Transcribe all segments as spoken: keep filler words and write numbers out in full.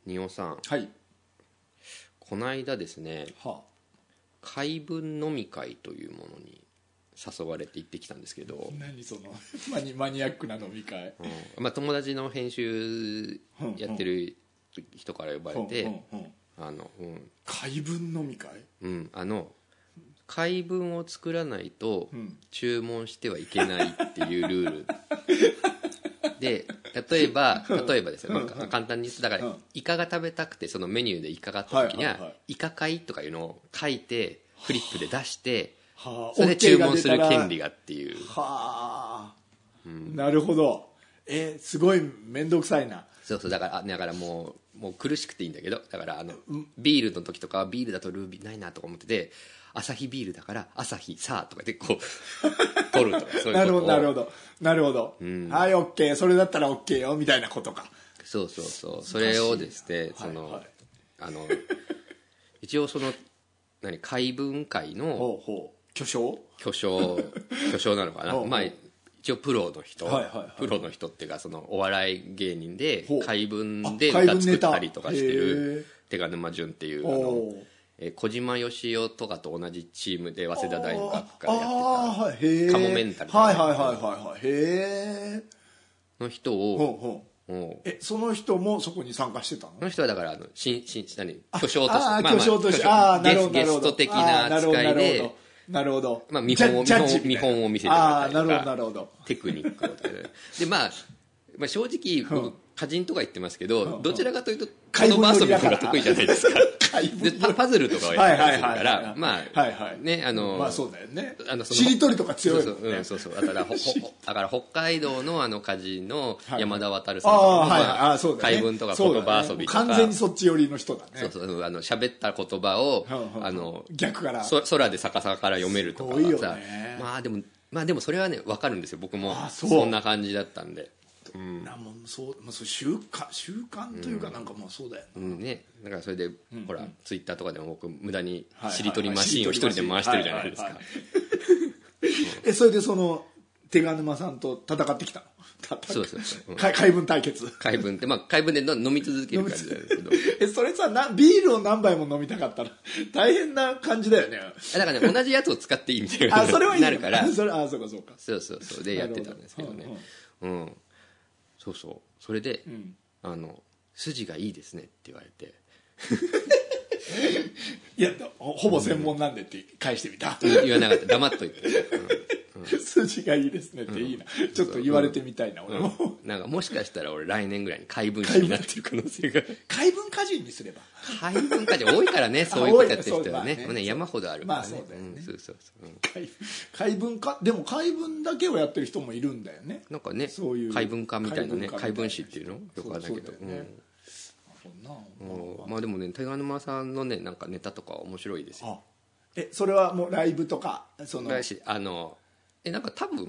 仁尾さん、 はい。 この間ですね、 は海文飲み会というものに誘われて行ってきたんですけど、 あ、何そのマニマニアックな飲み会。 うんまあ、友達の編集やってる人から呼ばれて、 うんうんうんあの、うん海文飲み会。 うん、あの海文を作らないとうん注文してはいけないっていうルールで、例えば例えばですよ、まあ、簡単に言うとだから、 うんイカが食べたくてそのメニューでイカがあった時には、 はいはいはい、 イカ会とかいうのを書いてフリップで出してはあ、 それで注文 OK する権利がっていう。 はあ、うん、なるほど。えー、すごい面倒くさいな。 そうそう、だからだからもうもう苦しくていいんだけど、だからあのビールの時とかはビールだとルービーないなとか思ってて、アサヒビールだからアサヒさあとかでこう取るとかそういうことをなるほどなるほどなるほど、うん、はい OK それだったら OK よみたいなことか。 そうそうそう、それをですね、その、はいはい、あの一応その何海文会のほうほう巨匠巨匠巨匠なのかなまあ一応プロの人、 はいはいはい、 プロの人っていうかそのお笑い芸人で海文で歌作ったりとかしてる手賀沼淳っていうあのえ小島よしおとかと同じチームで早稲田大学からやってたカモメンタルはいはいはいはいはいへーの人をほうほうえその人もそこに参加してたの？ その人はだからあのしんしん何巨匠としてああ巨匠としてああなるほどゲスト的な扱いでなるほど、 まあ、見本を見本見本を見せてもらったりとか、 あなるほどなるほどテクニックをで、まあ、まあ正直僕歌人とか言ってますけど、どちらかというと言葉遊びの方が得意じゃないですかでパズルとかをやったりするからまあねあのまあそうだよね、 あのそのしりとりとか強いもんね。 そうそう、うん、そうそうだからほほだから北海道のあの歌人の山田渡さんとかも、まあ、 海文とか言葉遊びとか、 ね、完全にそっち寄りの人だね。 そうそうあの喋った言葉をあの逆からそ空で逆さから読めるとかさ、 ね、 まあでもまあでもそれはね分かるんですよ僕も。そんな感じだったんで。 うん、なもうそう、まあ、そう習慣習慣というかなんかもうそうだよね、 うんね、だからそれで、うん、ほらツイッターとかでも僕無駄にしりとりマシーンを一人で回してるじゃないですか。 えそれでその手賀沼さんと戦ってきたの？ そうそうそう、うん、 海文対決。 海文ってまあ海文で飲み続ける感じなんですけどえそれさなビールを何杯も飲みたかったら大変な感じだよね。 だからね同じやつを使っていいみたいなあそれはいいなるからそれあそうかそうかそうそうそうでやってたんですけどね。うん、うん、そうそうそれで、うん、あの筋がいいですねって言われていやほぼ専門なんでって返してみた、 うん、言わなかった黙っといて、 うんうん、筋がいいですねっていいな、うん、ちょっと言われてみたいな、うん、俺も、 うん、なんかもしかしたら俺来年ぐらいに海文師になってる可能性が海文歌人にすれば海文歌人多いからねそういうことやってる人はねね、ね山ほどあるからね、 まあそうだよね、 うん、そうそうそう、うん、 海, 海文かでも海文だけをやってる人もいるんだよね。 なんかねそういう海文化みたいなね海文師っていうのよくわかんないけどそうそうだよね、うん、まあでもね手賀沼さんのねなんかネタとか面白いですよ。 えそれはもうライブとかそのあのえなんか多分、うん、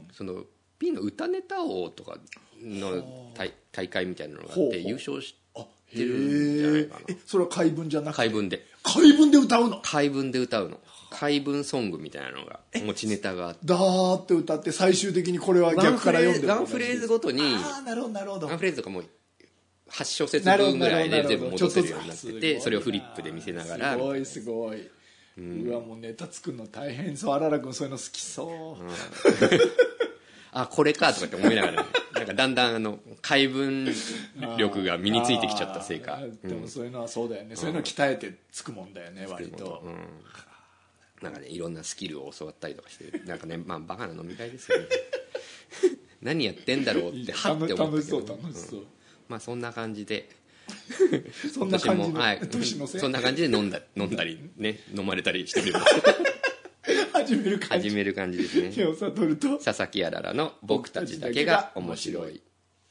その P の歌ネタ王とかの 大, 大会みたいなのがあって優勝してるんじゃないかな。 えそれは海文じゃなくて海文で海文で歌うの海文で歌うの海文ソングみたいなのが持ちネタがあってダーって歌って最終的にこれは逆から読んでるワンフレーズごとにあなるほどなるほどワンフレーズとかもはち小節分ぐらいで全部戻せるようになっててそれをフリップで見せながらすごいすごい、うん、うわもうネタ作るの大変そう。あらら君そういうの好きそう、うん、 あこれかとかって思いながら、ね、なんかだんだんあの解文力が身についてきちゃったせいか、 うん、でもそういうのはそうだよね、うん、そういうの鍛えてつくもんだよね割と、うん、 なんかねいろんなスキルを教わったりとかしてなんかねまあバカな飲み会ですよね何やってんだろうってはって思ったけど楽しそう楽しそう、うんまあそんな感じでそんな感じの、 はい、 年のせいそんな感じで飲んだ飲んだりね飲まれたりしております始める感じ始める感じですね。 今日悟と佐々木あららの僕たちだけが面白い。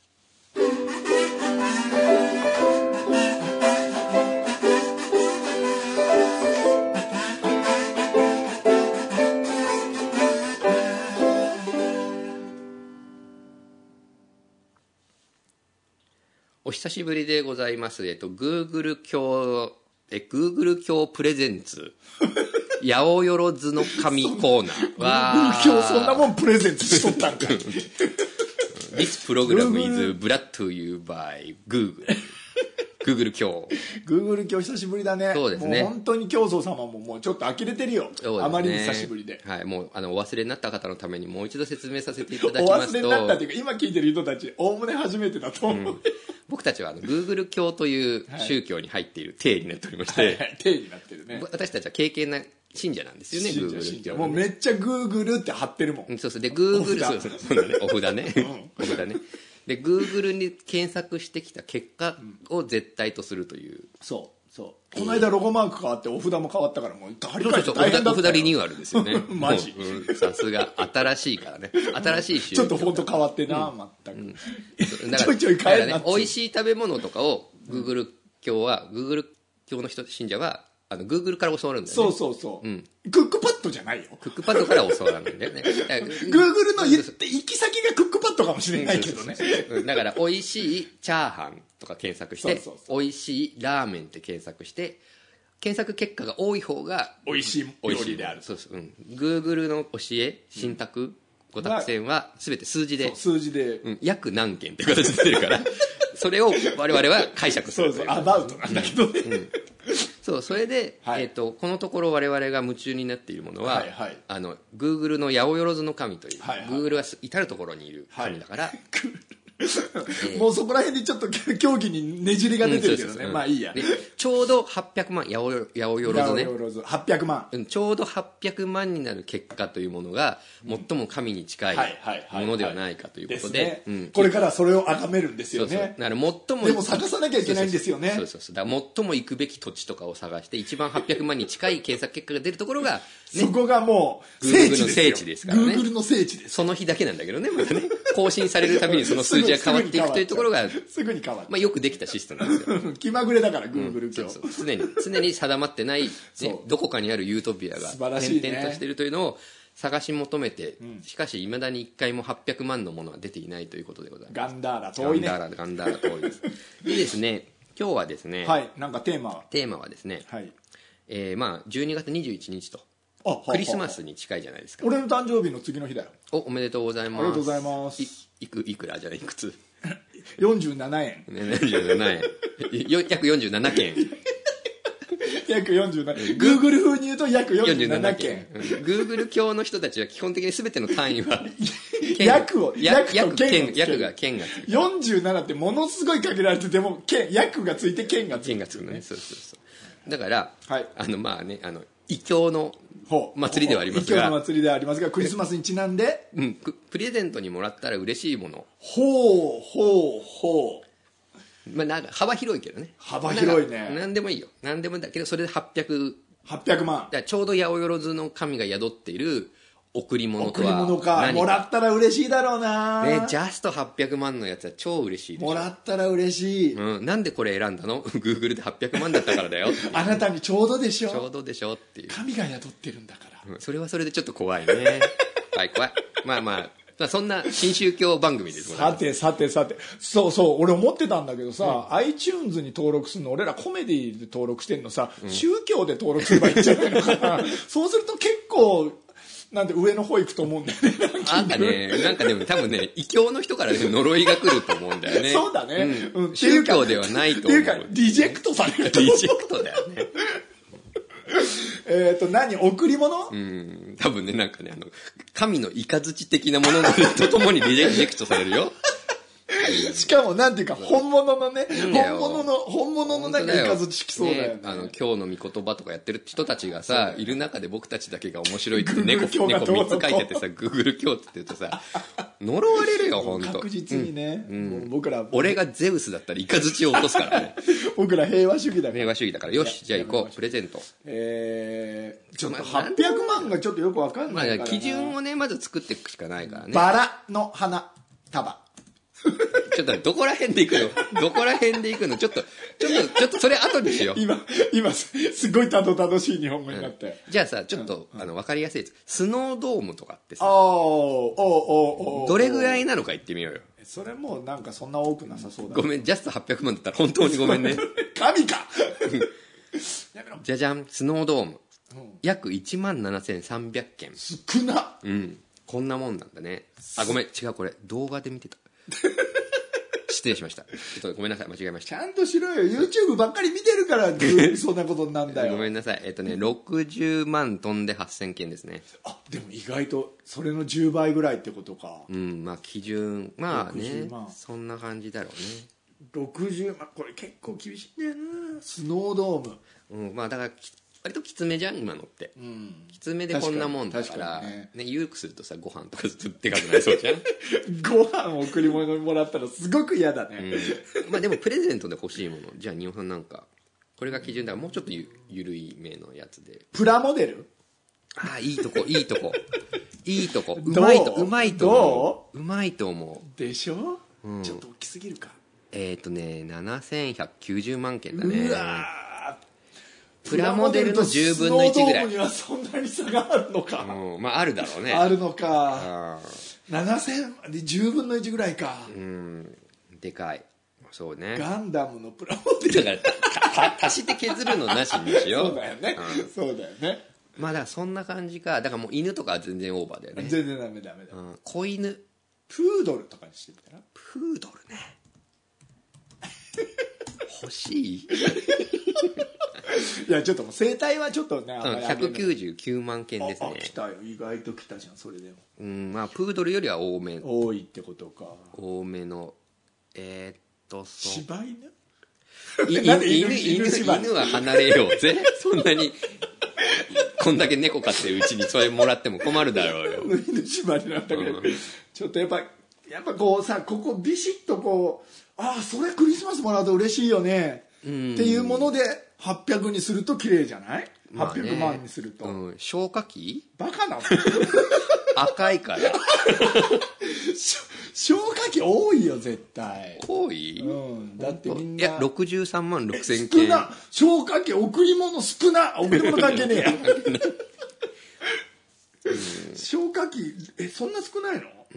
お久しぶりでございます。えっと Google 教え Google 教プレゼンツ八百万の神コーナーわー Google 教そんなもんプレゼンツしとったんか This program is brought to you by Google Google 教 Google 教久しぶりだね。 そうですね。 もう本当に教祖様ももうちょっと呆れてるよ、ね、あまりに久しぶりで、 はい、もうあのお忘れになった方のためにもう一度説明させていただきますと、お忘れになったっていうか今聞いてる人たちおおむね初めてだと思う、うん、 僕たちはあの Google 教という宗教に入っている体になっておりまして、はいはいはい、 体になってるね。 私たちは敬虔な信者なんですよね。 信者信者もうめっちゃ Google って貼ってるもん。 そうそうで Google そうそうそうだねお札ね、うん、お札ねで Google に検索してきた結果を絶対とするという、うん、 そうそうこの間ロゴマーク変わってお札も変わったからもう張り替えて大変だったよ。 お札リニューアルですよねマジさすが新しいからね新しい宗教ちょっとフォント変わってな、うん、全く、うん、 だからちょいちょい変えるなって、ね、美味しい食べ物とかを Google 教は Google 教の人信者はあの Google から教わるんだよね。 そうそうそう、うん、クックパッドじゃないよ。 クックパッドから教わるんだよね Google の言って行き先がクックパッドかもしれないけどね。 だから美味しいチャーハンとか検索して、そうそうそう美味しいラーメンって検索して検索結果が多い方が美味しい料理である。 そうそう、うん、Google の教え信託五択線は全て数字で、 数字で、 うん、約何件って形で出てるからそれを我々は解釈する。 そうそうアバウトなんだけどね、うんそうそれで、はい、えー、とこのところ我々が夢中になっているものは、はいはい、あの Google の八百万の神という、はいはい、Google は至るところにいる神だから、はいえー、もうそこら辺にちょっと競技にねじりが出てるけどね、うん、まあいいや。 ちょうどはっぴゃくまん八百万ねはっぴゃくまん、 うん、ちょうどはっぴゃくまんになる結果というものが最も神に近いものではないかということで、 これからそれを崇めるんですよね。そうそうだから最もでも探さなきゃいけないんですよね。 そうそうそうだから最も行くべき土地とかを探して一番はっぴゃくまんに近い検索結果が出るところが、ね、 そこがもう聖地ですよ。Google の聖地ですからね。 Google の聖地です。 その日だけなんだけどね、またね更新されるたびにその数字が変わっていくというところがすぐに変わる、 まあ、よくできたシステムなんですよ気まぐれだから Google 今日、うん、 そうそう常に常に定まってない、ね、どこかにあるユートピアが点々としているというのを探し求めて、うん、しかしいまだにいっかいもはっぴゃくまんのものは出ていないということでございます。 ガンダーラ遠いね。 ガンダーラガンダーラ遠いですでですね今日はですね、 はい、なんかテーマはテーマはですね、はいえー、まあじゅうにがつにじゅういちにちとあクリスマスに近いじゃないですか。 俺の誕生日の次の日だよ。 おおめでとうございます。 ありがとうございます。 い, い, くいくらじゃないいくつよんじゅうななえんよんじゅうななえん約よんじゅうななけん約よんじゅうなな Google 風に言うと約よんじゅうななけん、 うん、Google 教の人たちは基本的に全ての単位は約を約と県約が県がついてよんじゅうななってものすごい限られてても県約がついて県がついて県がつくね。そうそうそうだから、 はい、 あのまあねあの異教の祭りではありますが異教の祭りではありますがクリスマスにちなんで、 うん、プレゼントにもらったら嬉しいもの。 ほうほうほう、 まあ、なんか幅広いけどね。 幅広いね。 何でもいいよ。何でもだけどそれではっぴゃくはっぴゃくまんだちょうど八百万の神が宿っている贈り物とは贈り物かもらったら嬉しいだろうな、 ね、ジャストはっぴゃくまんのやつは超嬉しいでしょ。 もらったら嬉しい、 うん、なんでこれ選んだのGoogle ではっぴゃくまんだったからだよあなたにちょうどでしょちょうどでしょっていう神が宿ってるんだから、 うん、それはそれでちょっと怖いね怖い怖いまあまあまあ、そんな新宗教番組ですもんね。 さてさてさてそうそう俺思ってたんだけどさ、うん、iTunes に登録するの俺らコメディで登録してんのさ、うん、宗教で登録すればいいんじゃないのかなそうすると結構なんで上の方行くと思うんだよねなんかねなんかでも多分ね異教の人から、ね、呪いが来ると思うんだよねそうだね、 うんうん、宗教ではないと思うっていうかリジェクトされるリジェクトだよねえっと何贈り物？ うん多分ねなんかねあの神の雷的なものとともにリジェクトされるよしかもなんていうか本物のね本物の本物のなんかイカズチきそうだよね。 ねあの今日の御言葉とかやってる人たちがさいる中で僕たちだけが面白いって猫猫みっつ書いててさ Google 教って言うとさ呪われるよ本当。 確実にね、うんうん、 僕ら俺がゼウスだったらイカズチを落とすからね僕ら平和主義だから平和主義だからよしじゃあ行こうプレゼント。 えー、ちょっとはっぴゃくまんがちょっとよくわかんないからな、まあ、 基準をねまず作っていくしかないからね。 バラの花束ちょっとどこら辺で行くのどこら辺で行くのちょっとちょっとちょっとそれ後にしよう。 今今すごいたどたどしい日本語になって、うん、 じゃあさちょっと、うん、あの分かりやすいやつスノードームとかってさおーおーおーどれぐらいなのか言ってみようよ。 それもうなんかそんな多くなさそうだ、ね、 ごめんジャストはっぴゃくまんだったら本当にごめんね神かじゃじゃんスノードーム、うん、約いちまんななせんさんびゃくけん少なうんこんなもんなんだね。あごめん違うこれ動画で見てた失礼しました。ちょっとごめんなさい、間違えました。 ちゃんとしろよ。YouTube ばっかり見てるからそんなことになんだよ。 ごめんなさい。えっとね、ろくじゅうまん飛んではっせんけんですね。 あ、でも意外とそれのじゅうばいぐらいってことか。 うん、まあ基準、まあねろくじゅうまん、 そんな感じだろうね。 ろくじゅうまん、これ結構厳しいんだよな。スノードーム。 うん、まあだから割ときつめじゃん今のって、 うん、 きつめでこんなもんだから、 ねね、裕福するとさご飯とかずっとでかくなりそうじゃんご飯を贈り物にもらったらすごく嫌だね、 うん、まあでもプレゼントで欲しいもの、じゃあ日本さんなんかこれが基準だからもうちょっと ゆ, ゆるいめのやつで、 プラモデル。 ああいいとこいいとこいいとこ、うまいとうまいと思ううまいと思うでしょ、 うん、 ちょっと大きすぎるか。 えっ、ー、とねななせんひゃくきゅうじゅうまんけんだね。 うわプラモデルのじゅうぶんのいちぐらい。 スノードームにはそんなに差があるのか、 うん、まああるだろうね。 あるのか。ななせんでじゅうぶんのいちぐらいか。 うん、でかい。そうね。 ガンダムのプラモデルだから足して削るのなしにしよう。 そうだよね、うん、そうだよね。 まあだからそんな感じか。だからもう犬とかは全然オーバーだよね。 全然ダメダメだ、 うん、子犬、 プードルとかにしてみたら。 プードルね欲しいいやちょっともう生態はちょっとね、 うん、ひゃくきゅうじゅうきゅうまんけんですね。 ああ来たよ、意外と来たじゃん。それでもうん、まあプードルよりは多め、 多いってことか。 多めのえー、っとそう柴犬犬犬犬犬は離れようぜそんなにこんだけ猫飼ってるうちにそれもらっても困るだろうよ。 犬縛りなんだけど、うん、ちょっとやっぱやっぱこうさ、ここビシッとこう、ああそれクリスマスもらうと嬉しいよねっていうものではっぴゃくにすると綺麗じゃない、まあね、はっぴゃくまんにすると、 うん、消火器バカなの赤いから消火器多いよ絶対。 多い、 うん、だってみんな。 いやろくじゅうさんまんろくせんけん。 少な。消火器贈り物少な。贈り物関係ねえや、うん、消火器えそんな少ないの？うん、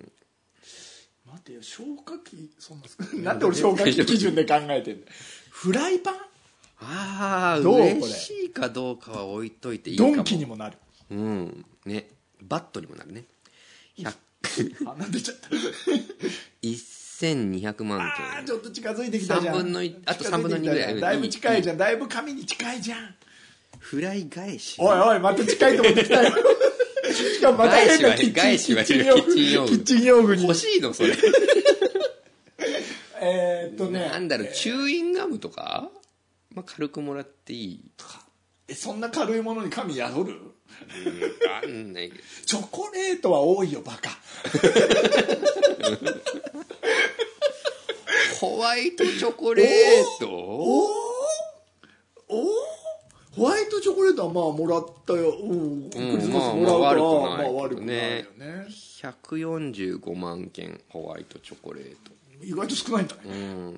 待てよ、消火器そんな少ない。なんで俺消火器基準で考えてんのフライパン。 ああ嬉しいかどうかは置いといていいかも。 ドンキにもなる。 うんね、バットにもなるね。ひゃくあ、なんでちゃったせんにひゃくまんけん。 あーちょっと近づいてきたじゃん。 さんぶんのいち、あとさんぶんのにぐらい。 だいぶ近いじゃん、だいぶ紙に近いじゃん。 フライ返し。 おいおい、また近いとこで来たよしかもまた変なキッチン、 返しはキッチン用具。 キッチン用具に欲しいのそれえっとね、 なんだろう、チューインガムとか、まあ、軽くもらっていい。 え、そんな軽いものに神宿る？ うん、んないけど。 チョコレートは多いよ、バカ。 ホワイトチョコレート？ おおおホワイトチョコレートはまあもらったよ。うん、クリスマスもらうから、まあ悪くないよね。 ひゃくよんじゅうごまんけんホワイトチョコレート。 意外と少ないんだね。 うん。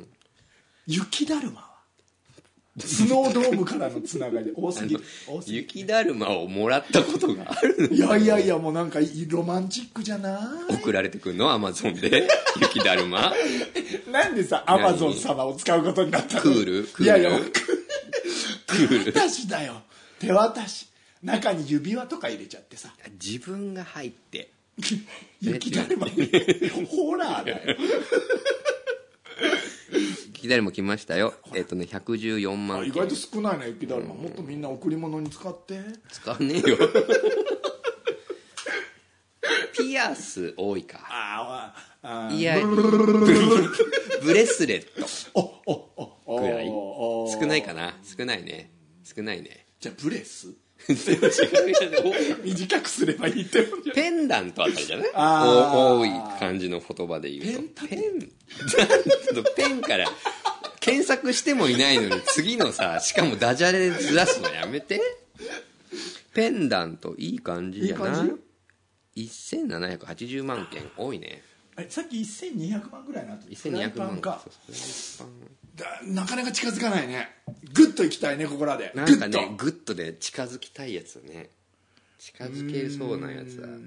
雪だるまはスノードームからのつながり多すぎる。 雪だるまをもらったことがあるの？ いやいやいや、もうなんかロマンチックじゃない？ 送られてくるのアマゾンで雪だるまなんでさアマゾン様を使うことになったの？ クールクール。 いやいや手渡しだよ、手渡し。中に指輪とか入れちゃってさ、 自分が入って雪だるまホラーだよ雪だるま来ましたよ。えっとねひゃくじゅうよんまんけん。 意外と少ないな雪だるま。もっとみんな贈り物に使って。 使わねえよピアス多いか。 ああ、 いやブレスレットぐらい。少ないかな。少ないね、少ないね。 じゃあブレス違う短くすればいいってもんじゃない。 ペンダントあたりじゃない？多い感じの言葉で言うとペンペンから検索してもいないのに次のさ、しかもダジャレでずらすのやめて。ペンダントいい感じじゃないせんななひゃくはちじゅうまんけん多いね。 さっきせんにひゃくまんぐらいな。 せんにひゃくまんか。 なかなか近づかないね。グッといきたいね、ここらで。 なんかねグッとで近づきたいやつね。近づけそうなやつだ。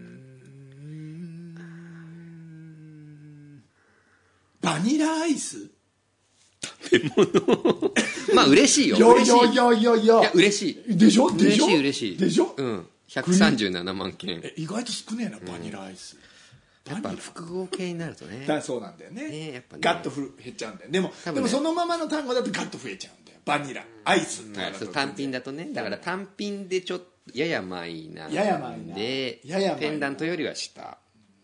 バニラアイス食べ物まあ嬉しいよ。 いやいやいやいやいや、 いや嬉しいでしょでしょ嬉しい嬉しいでしょ。 うんひゃくさんじゅうななまんけん。 え意外と少ねえなバニラアイス。 やっぱ複合形になるとねだそうなんだよね、 ねやっぱねガッと減っちゃうんだよ。でも、 ね、 でもそのままの単語だとガッと増えちゃうんだよ。バニラ、アイスとかだと、 うん、単品だとね。だから単品でちょっとややマイナーややマイナーでややマイナーペンダントよりは下。 は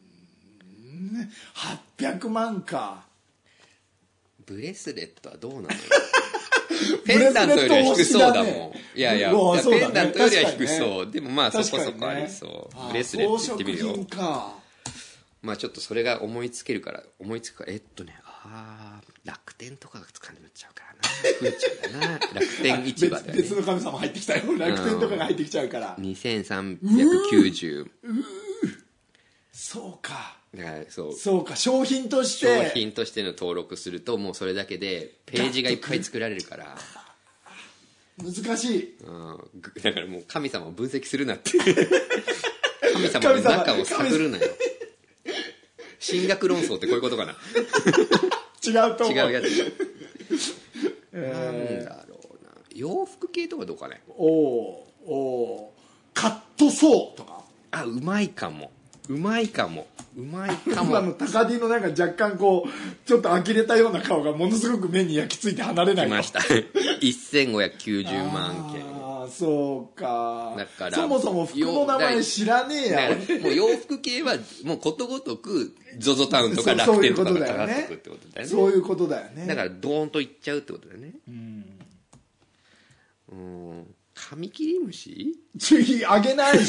っぴゃくまんか。 ブレスレットはどうなのよペンダントよりは低そうだもん、ね、いやいや、 ね、 ペンダントよりは低そう、ね、でもまあそこそこありそう、ね、ブレスレット言ってみるよ。かまあちょっとそれが思いつけるから思いつくからえっとねあ楽天とかが掴んでっちゃうからな増えちゃうんだな楽天市場で、ね、 別, 別の神様入ってきたよ楽天とかが入ってきちゃうからにせんさんびゃくきゅうじゅう、ううそうかだからそうそうか商品として商品としての登録するともうそれだけでページがいっぱい作られるから難しい、 うん、だからもう神様を分析するなって神様の中を探るなよ神学論争ってこういうことかな違うと思う違うやつえー、なんだろうな洋服系とかどうかねおおおカットソーとかあうまいかもうまいかもうまいかも今の高 D のなんか若干こうちょっと呆れたような顔がものすごく目に焼き付いて離れないきましたせんごひゃくきゅうじゅうまんけんああそうかだからそもそも服の名前知らねえやもう洋服系はもうことごとく ZOZO タウンとか楽天とかがかかってくってことだよねそういうことだよねだからドーンといっちゃうってことだよねうんうんカミキリムシ次あげないし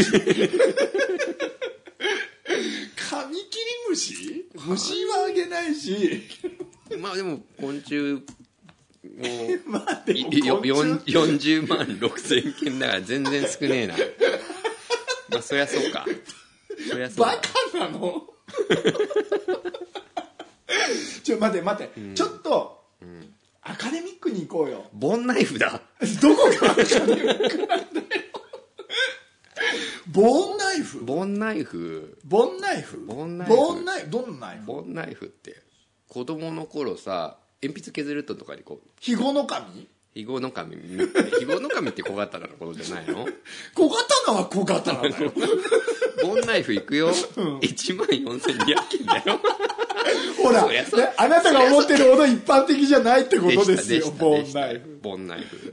カミキリムシ虫はあげないしまあでも昆虫もうまあでも昆虫よんじゅうまんろくせんけんだから全然少ねえなまあそりゃそうかそりゃそうバカなのちょ待って待って、うん、ちょっと、うん、アカデミックに行こうよボンナイフだどこがアカデミックなんだよボンナイフボンナイフボンナイフボンナイフボンナイフどんなナイフボンナイフって子供の頃さ鉛筆削るととかにこう肥後の神肥後の神肥後の神って小刀のことじゃないの小刀は小刀だよボンナイフいくよ、うん、いちまんよんせんにひゃくけんだよほらあなたが思ってるほど一般的じゃないってことですよボンナイフボンナイフ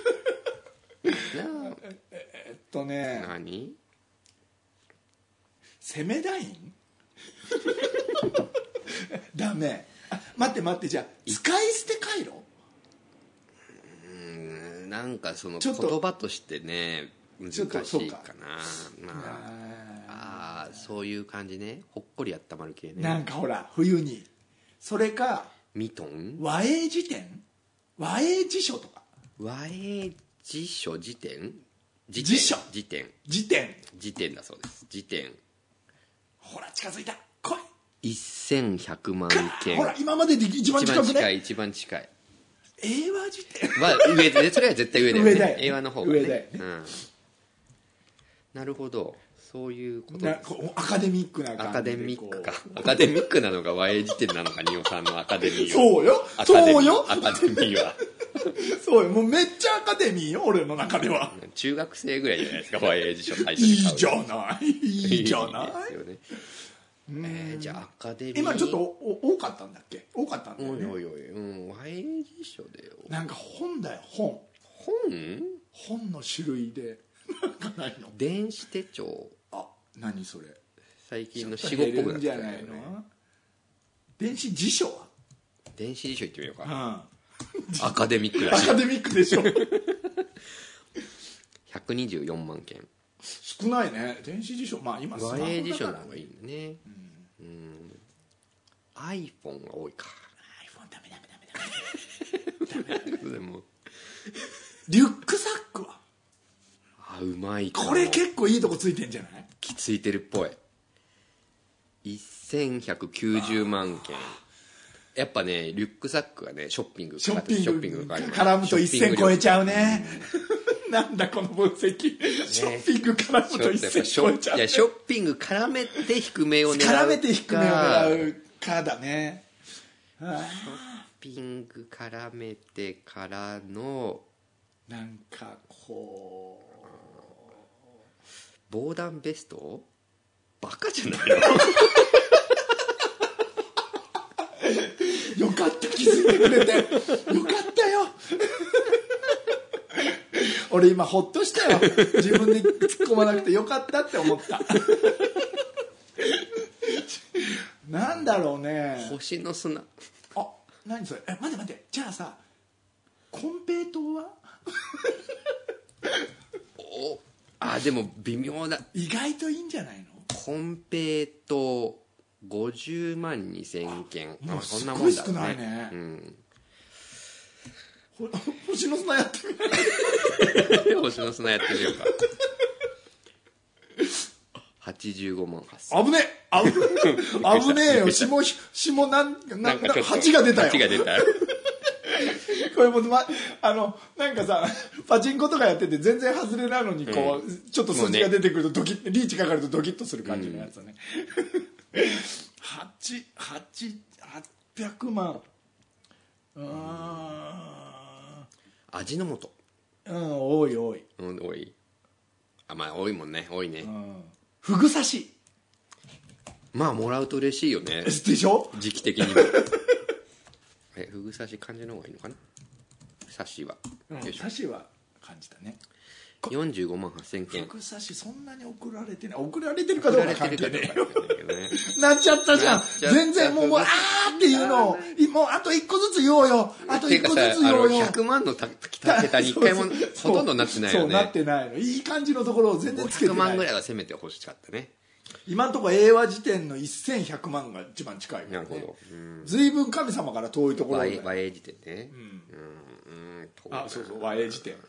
えっとね何セメダインダメあ待って待ってじゃあ使い捨て回路うんなんかその言葉としてね難しいかなまああそういう感じねほっこりあったまる系ねなんかほら冬にそれかミトン和英辞典和英辞書とか和英辞書辞典辞書辞典辞典辞典だそうです辞典ほら近づいた来いせんひゃくまんけんほら今までで一番近くね一番近い英和辞典は上でそれは絶対上だよね上だよ英和の方がね上だよね、 うん、なるほどそういうことなアカデミックな感じでアカデミックかアカデミックなのが和英辞典なのかニオさんのアカデミーはそうよそうよアカデミーはそうよもうめっちゃアカデミーよ俺の中では中学生ぐらいじゃないですか和英辞書最初いいに買うじゃないいいじゃないですよねえー、じゃあアカデミー今ちょっとお多かったんだっけ多かったんだよねおいおいおい、うん、和英辞書でよなんか本だよ本本本の種類でなんかないの電子手帳あ何それ最近の死後っぽくなってたよね電子辞書は電子辞書言ってみようか、 うん、 アカデミックだしアカデミックでしょひゃくにじゅうよんまんけん少ないね電子辞書まあ今和英辞書の方がいいんだね、うん、うん iPhone が多いか iPhone ダメダメダメダメダメでもリュックサックはあうまいかこれ結構いいとこついてんじゃないきついてるっぽいせんひゃくきゅうじゅうまんけんやっぱねリュックサックがねショッピングショッピングショッピング絡むと一線超えちゃうね、うん、なんだこの分析、ね、ショッピング絡むと一線超えちゃう、ね、 いやショッピング絡めて低めを狙うか絡めて低めを狙うかだねショッピング絡めてからのなんかこう防弾ベストバカじゃないのよかった気づいてくれてよかったよ俺今ほっとしたよ。自分で突っ込まなくてよかったって思ったなんだろうね。 星の砂。 あ、何それ。え、待って待って。じゃあさ、コンペイトーはお、あ、でも微妙だ。 意外といいんじゃないの。 コンペイトーごじゅうまんにせんけん。 もうすごい少ないね。うん。星の砂やってみる星の砂やってみようか。はちじゅうごまんはっせん。 危ねえ危危ねえよ。下下なんなんかはちが出たよ。はちが出たよ。これもまあのなんかさパチンコとかやってて全然外れなのにこう、うん、ちょっと数字が出てくるとドキッ、ね、リーチかかるとドキッとする感じのやつだね。はちはちはっぴゃくまん。うーん。 味の素。 うん、多い多い。 うん、多い。あ、まあ多いもんね、多いね。うん、 ふぐ刺し。 まあもらうと嬉しいよね。 でしょ？ 時期的にも。え、ふぐ刺し漢字の方がいいのかな？刺しは。 うん、刺しは漢字だね。 よんじゅうごまんはっせんけん。 ふぐ刺しそんなに送られてない。送られてるかどうか関係ねえよ。 ね、 なっちゃったじゃん。全然もう、もうあーっていうのを、もうあといっこずつ言おうよ。あといっこずつ言おうよ。 ひゃくまんの桁にいっかいもほとんどなってないよね。 そう、なってないの。いい感じのところを全然つけてない。 ひゃくまんぐらいはせめて欲しかったね。 今のところ英和辞典のせんひゃくまんが一番近い、ね。 なるほど。 随分神様から遠いところ和英和英辞典ね。うん。 うん。あ、そうそう、和英辞典。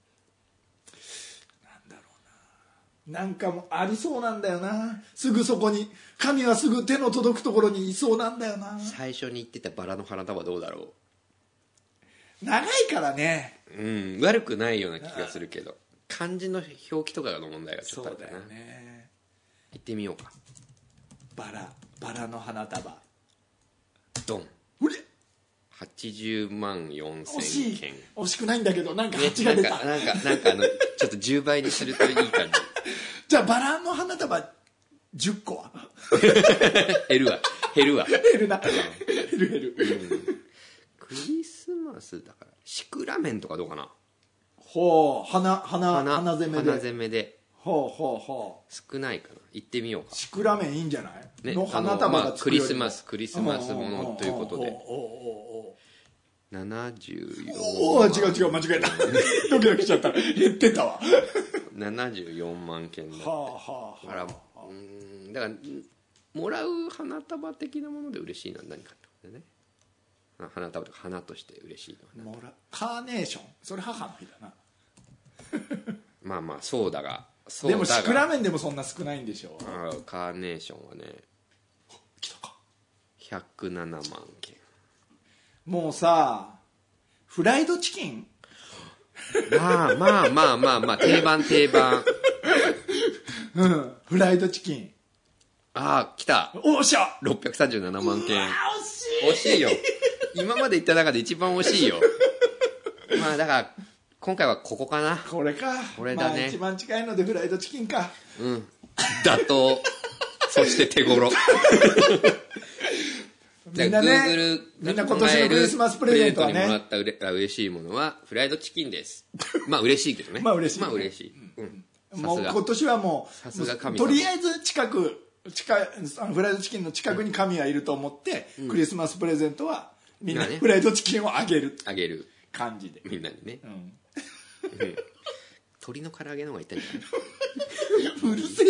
なんかもありそうなんだよな。すぐそこに神はすぐ手の届くところにいそうなんだよな。 最初に言ってたバラの花束はどうだろう。長いからね。 うん、悪くないような気がするけど漢字の表記とかの問題がちょっとあったな。そうだよね。言ってみようか。 バラバラの花束ドン。 うれはちじゅうまんよんせんけん。 惜しくないんだけどなんかはちが出た、 ね、なんかなんかなんかあのちょっとじゅうばいにするといい感じ。 じゃあバラの花束じゅっこは減るわ減るわ減るな減る減る、うん、 クリスマスだからシクラメンとかどうかな。 ほう花花花花攻めで花攻めでほうほうほう少ないかな。行ってみようか。 シクラメンいいんじゃない、 ね、 の花束がつくよりも、 まあ、クリスマスクリスマスものということでななじゅうよんおお違う違う間違えたドキドキしちゃった減ってたわななじゅうよんまんけんだって。はあはあ、あらうんだからもらう花束的なもので嬉しいのは何かってことでね。花束とか花として嬉しいのはもらカーネーションそれ母の日だなまあまあそうだがそうでもシクラメンでもそんな少ないんでしょう。 あカーネーションはね来たかひゃくななまんけん。 もうさフライドチキンまあまあまあまあまあ定番定番うんフライドチキン。 ああ来た。 おっしゃろっぴゃくさんじゅうななまんけん。 惜しい惜しいよ今まで言った中で一番惜しいよまあだから今回はここかな。 これかこれだね、 まあ、一番近いのでフライドチキンか。 うん妥当そして手頃みんなねみんな今年のクリスマスプレゼントはねプレゼントにもらったうれ嬉しいものはフライドチキンですまあ嬉しいけどねまあ嬉しい、ね、 まあ嬉しい、うんうん、 もう今年はもうさすが神とりあえず近く近いフライドチキンの近くに神はいると思って、うん、クリスマスプレゼントはみんなフライドチキンをあげるあげる感じでみんなにね、うん、鶏の唐揚げの方がいったんじゃないうるせ